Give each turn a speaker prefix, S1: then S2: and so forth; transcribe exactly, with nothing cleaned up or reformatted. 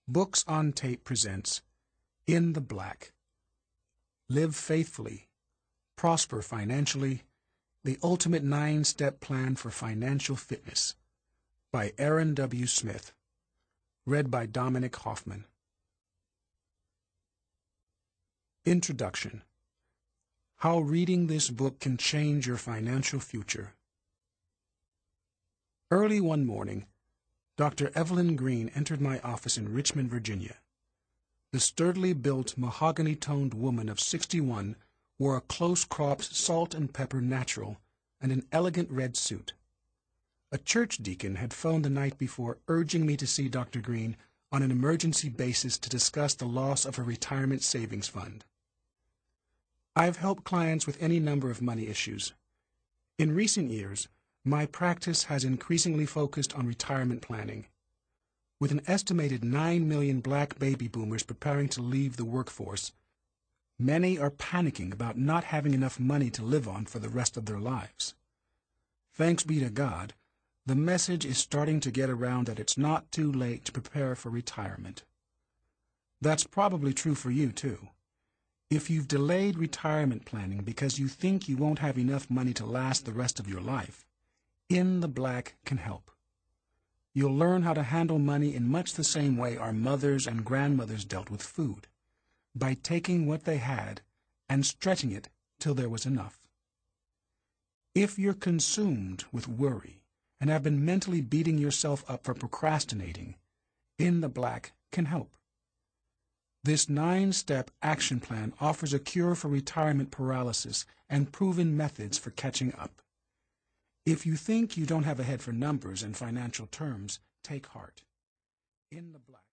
S1: Books on Tape presents In the Black. Live faithfully, prosper financially, the ultimate nine-step plan for financial fitness by Aaron W. Smith. Read by Dominic Hoffman. Introduction. How reading this book can change your financial future. Early one morning, Doctor Evelyn Green entered my office in Richmond, Virginia. The sturdily built, mahogany-toned woman of sixty-one wore a close-cropped salt and pepper natural and an elegant red suit. A church deacon had phoned the night before urging me to see Doctor Green on an emergency basis to discuss the loss of her retirement savings fund. I've helped clients with any number of money issues. In recent years, my practice has increasingly focused on retirement planning. With an estimated nine million black baby boomers preparing to leave the workforce, many are panicking about not having enough money to live on for the rest of their lives. Thanks be to God, the message is starting to get around that it's not too late to prepare for retirement. That's probably true for you, too. If you've delayed retirement planning because you think you won't have enough money to last the rest of your life, In the Black can help. You'll learn how to handle money in much the same way our mothers and grandmothers dealt with food, by taking what they had and stretching it till there was enough. If you're consumed with worry and have been mentally beating yourself up for procrastinating, In the Black can help. This nine-step action plan offers a cure for retirement paralysis and proven methods for catching up. If you think you don't have a head for numbers and financial terms, take heart. In the Black.